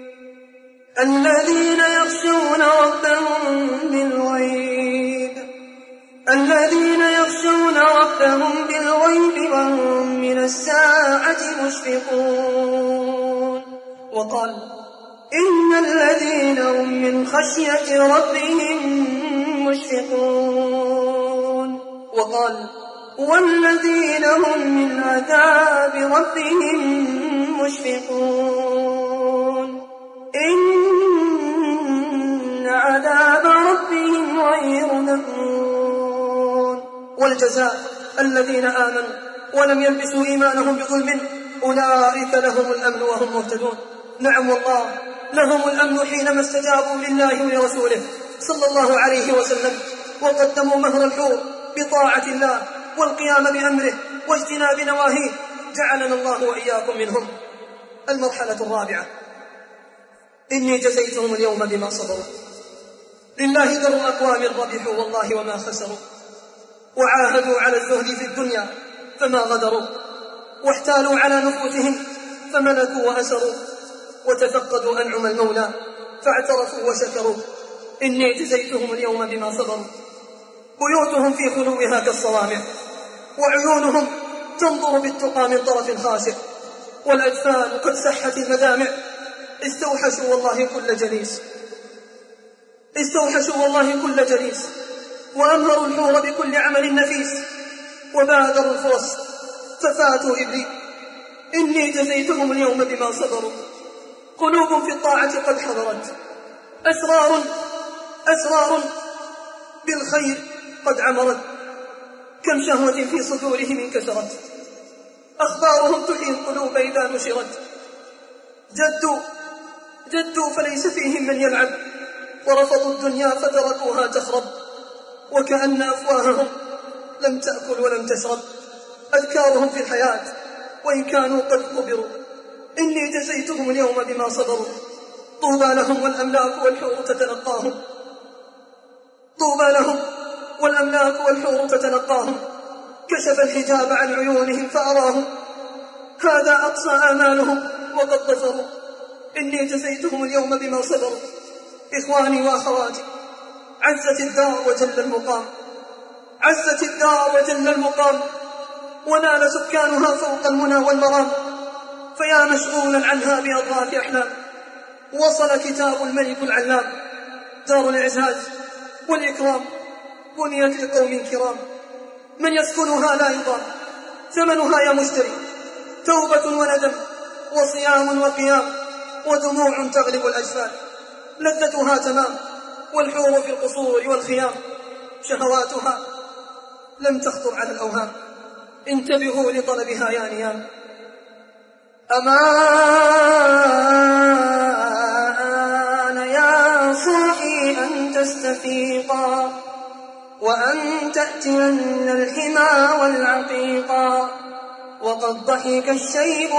الذين يخشون ربهم بالغيب، الذين يخشون ربهم بالغيب وهم من الساعة مشفقون. وقال: إن الذين هم من خشية ربهم مشفقون. وقال: والذين هم من عذاب ربهم مشفقون. إن عذاب ربهم غير مأمون. والجزاء الذين آمنوا ولم يلبسوا إيمانهم بظلم أولئك لهم الأمن وهم مهتدون. نعم والله، لهم الأمن حينما استجابوا لله ولرسوله صلى الله عليه وسلم وقدموا مهر الحور بطاعة الله والقيام بأمره واجتناب نواهيه. جعلنا الله وإياكم منهم. المرحلة الرابعة: إني جزيتهم اليوم بما صبروا. لله در أقوام ربحوا والله وما خسروا، وعاهدوا على الزهد في الدنيا فما غدروا، واحتالوا على نفوسهم فملكوا وأسروا، وتفقدوا أنعم المولى فاعترفوا وشكروا. إني جزيتهم اليوم بما صبروا. بيوتهم في خلوها كالصوامع، وعيونهم تنظر بالتقى من طرف خاشع، والأجفان قد سحت المدامع. استوحشوا والله كل جليس، استوحشوا والله كل جليس، وأمهروا الحور بكل عمل نفيس، وبادروا الفرص ففاتوا إبلي. إني جزيتهم اليوم بما صبروا. قلوب في الطاعة قد حضرت، أسرار بالخير قد عمرت، كم شهوة في صدورهم انكسرت، أخبارهم تحيي القلوب إذا نشرت. جدوا فليس فيهم من يلعب، ورفضوا الدنيا فتركوها تخرب، وكأن أفواههم لم تأكل ولم تشرب. أذكارهم في الحياة وإن كانوا قد قبروا. إني جزيتهم اليوم بما صبروا. طوبى لهم والأملاك والحور تتلقاهم، طوبى لهم والأملاك والحور تتلقاهم. كشف الحجاب عن عيونهم فأراهم، هذا أقصى آمالهم وقد ظفروا. إني جزيتهم اليوم بما صبروا. إخواني وأخواتي، عزت الدار وجل المقام، عزت الدار وجل المقام، ونال سكانها فوق المنى والمرام. فيا مشغولا عنها بأضغاث أحلام، وصل كتاب الملك العلام. دار الإعزاز والإكرام بنيت لقوم كرام، من يسكنها لا يضام ثمنها يا مشتري. توبة وندم وصيام وقيام، ودموع تغلب الأجفان. لذتها تمام، والحور في القصور والخيام. شهواتها لم تخطر على الأوهام، انتبهوا لطلبها يا نيام. أمان يا صاحي أن فاستفيقا وأن تأتين الحمى والعقيقا وقد ضحك الشيب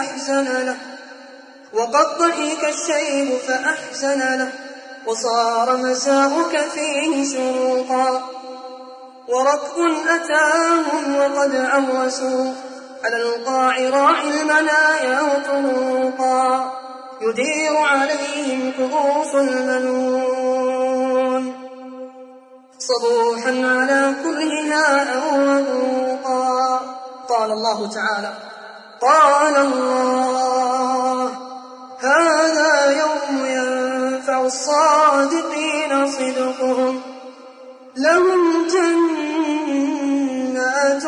فأحزن له وصار مساؤك فيه شروقا وركب أتاهم وقد عوسوا على القاع راعي المنايا طروقا يدير عليهم كؤوس المنون صبوحا على كلها أوقا. قال الله تعالى قال الله هذا يوم ينفع الصادقين صدقهم لهم جنات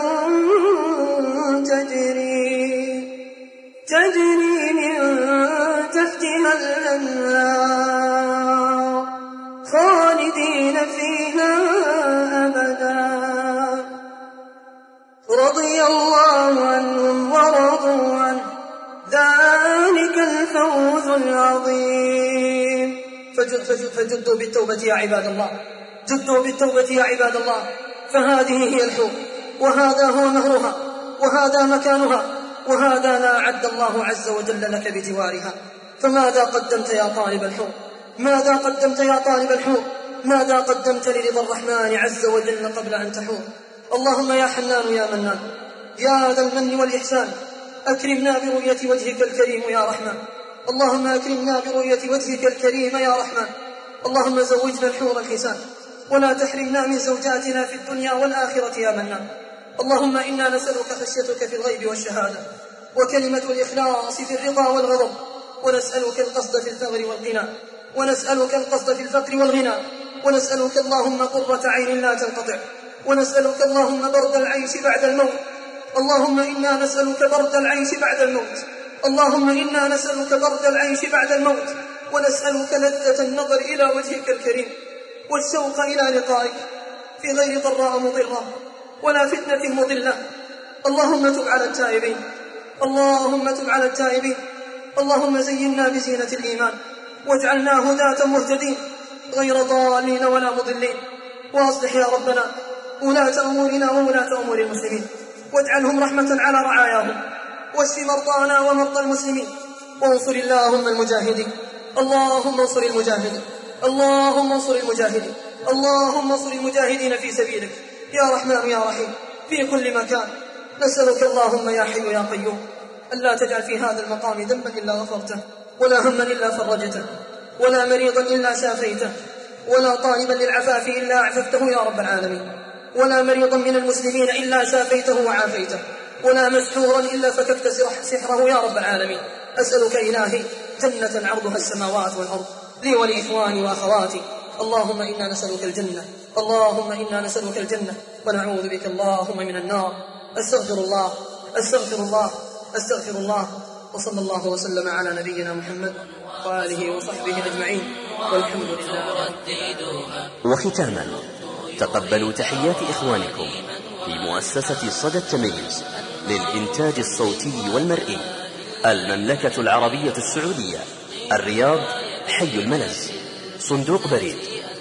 تجري من تحتها الأنهار خالدين فيها أبدا رضي الله عنهم ورضوا عنه ذلك الفوز العظيم. فجدوا بالتوبة يا عباد الله، جدوا بالتوبة يا عباد الله، فهذه هي الحور، وهذا هو نهرها، وهذا مكانها، وهذا ما أعد الله عز وجل لك بجوارها. فماذا قدمت يا طالب الحور؟ ماذا قدمت يا طالب الحور؟ ماذا قدمت لرضا الرحمن عز وجل قبل أن تحور؟ اللهم يا حنان يا منان يا ذا المن والإحسان أكرمنا برؤية وجهك الكريم يا رحمن. اللهم أكرمنا برؤية وجهك الكريم يا رحمن. اللهم زوجنا الحور الحسان ولا تحرمنا من زوجاتنا في الدنيا والآخرة يا منان. اللهم إنا نسألك خشيتك في الغيب والشهادة وكلمة الإخلاص في الرضا والغضب، ونسألك القصد في الثغر والغنى، ونسألك القصد في الفقر والغنى، ونسألك اللهم قرة عين لا تنقطع، ونسألك اللهم برد العيش بعد الموت. اللهم إنا نسألك برد العيش بعد الموت. اللهم إنا نسألك برد العيش بعد الموت، ونسألك لذة النظر إلى وجهك الكريم والشوق إلى لقائك في غير ضراء مضرة ولا فتنة مضلة. اللهم تب على التائبين، اللهم تب على التائبين. اللهم زينا بزينة الإيمان واجعلنا هداة مهتدين غير ضالين ولا مضلين. واصلح يا ربنا ولاة أمورنا وولاة أمور المسلمين، واجعلهم رحمة على رعاياهم، واشف مرضانا ومرضى المسلمين، وانصر اللهم المجاهدين. اللهم انصر المجاهدين، اللهم انصر المجاهدين، اللهم انصر المجاهدين في سبيلك يا رحمن يا رحيم في كل مكان. نسألك اللهم يا حي يا قيوم ألا تجعل في هذا المقام ذنبا إلا غفرته، ولا هما إلا فرجته، ولا مريضا إلا شافيته، ولا طالبا للعفاف إلا أعففته يا رب العالمين، ولا مريضا من المسلمين إلا شافيته وعافيته، ولا مسحورا إلا فككت سحره يا رب العالمين. أسألك إلهي جنة عرضها السماوات والأرض لي ولإخواني وأخواتي. اللهم إنا نسألك الجنة، اللهم إنا نسألك الجنة ونعوذ بك اللهم من النار. أستغفر الله أستغفر الله أستغفر الله. وصلى الله وسلم على نبينا محمد وآله وصحبه أجمعين، والحمد لله. وختاما تقبلوا تحيات إخوانكم في مؤسسة صدى التميز للإنتاج الصوتي والمرئي، المملكة العربية السعودية، الرياض، حي الملز، صندوق بريد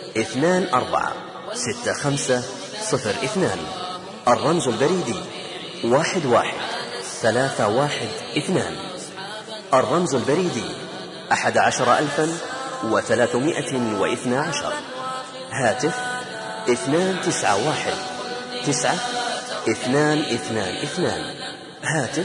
246502، الرمز البريدي 11312، الرمز البريدي 11312، هاتف 29199222، هاتف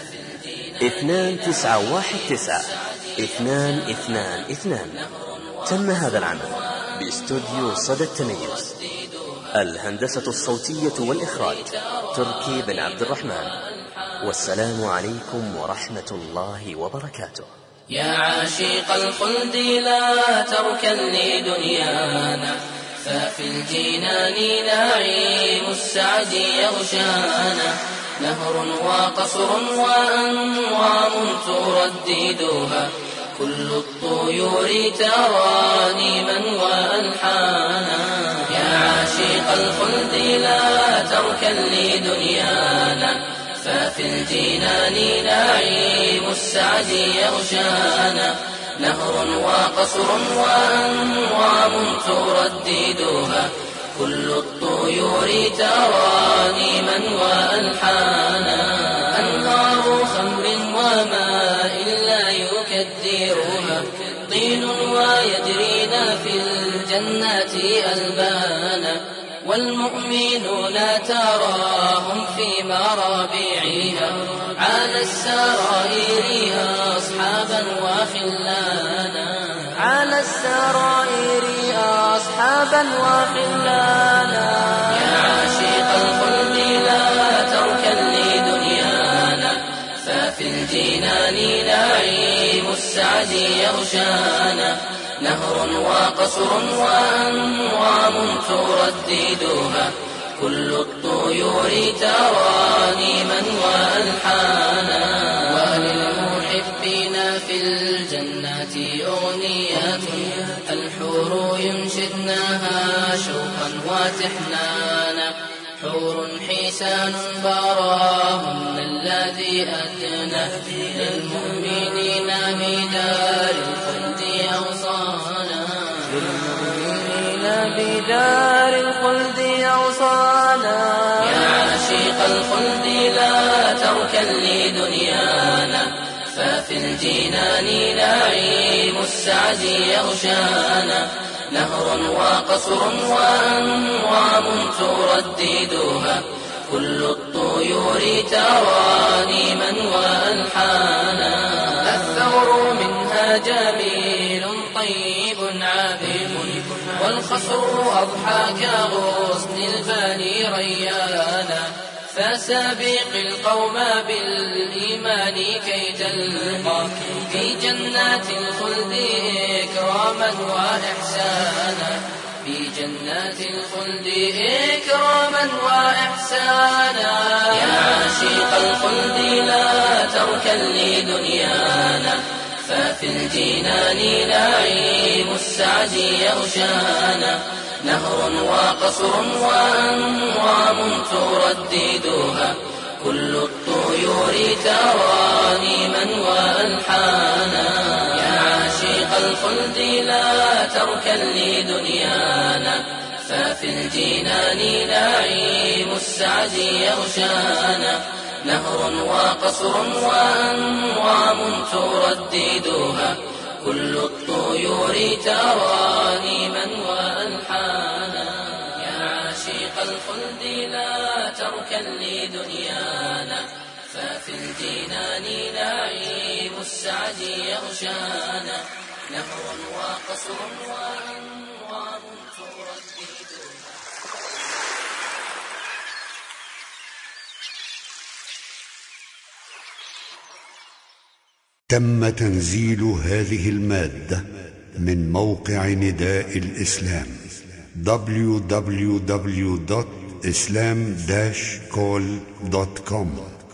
29199222. تم هذا العمل باستوديو صدى التميز. الهندسة الصوتية والإخراج تركي بن عبد الرحمن. والسلام عليكم ورحمة الله وبركاته. يا عاشق الخلد لا تركن لدنيانا، ففي الجنان نعيم السعد يغشانا، نهر وقصر وأنوام ترددها، كل الطيور ترانيما وألحانا. يا عاشق الخلد لا تركن لدنيانا، ففي الجنان نعيم السعد يغشانا، نهر وقصر وأنوام ترددها كل الطيور ترانيما وألحانا أنهار خمر وماء لا يكدرها طين ويجرين في الجنات ألبانا والمؤمنون تراهم في مرابعها على السرائر أصحابا وخلانا على السرائر أصحابا وخلانا يا عاشق الخلد لا تركن لدنيانا ففي الجنان نعيم السعد يغشانا نهر وقصر وأنوام ترددها كل الطيور ترانيما وألحانا وللمحبين في الجنات أغنيات الحور ينشدناها شوقا وتحنانا حور حسان براهن الذي أدنى للمؤمنين بدار الخلد أوصانا بدار الخلد أوصانا يا عاشق الخلد لا تركن لدنيانا ففي الجنان نعيم السعد يغشانا نهر وقصر وأنوام ترددها كل الطيور ترانيما وألحانا الثور منها جميل طيب عابد والخصر أضحى كغصن الباني ريانا فسابق القوم بالإيمان كي تلقى في جنات الخلد إكراما وإحسانا في جنات الخلد إكراما وإحسانا يا عاشق الخلد لا تركن لدنيانا ففي الجنان نعيم السعد يغشانا نهر وقصر وأنوام ترددها كل الطيور ترانيما وألحانا يا عاشق الخلد لا تركن لدنيانا ففي الجنان نعيم السعد يغشانا نهر وقصر وأنوام ترددها كل الطيور ترانيما وألحانا يا عاشق الخلد لا تركن لدنيانا ففي الجنان نعيم السعد يغشانا نهر وقصر وأنوام ترددها. تم تنزيل هذه المادة من موقع نداء الإسلام www.islam-call.com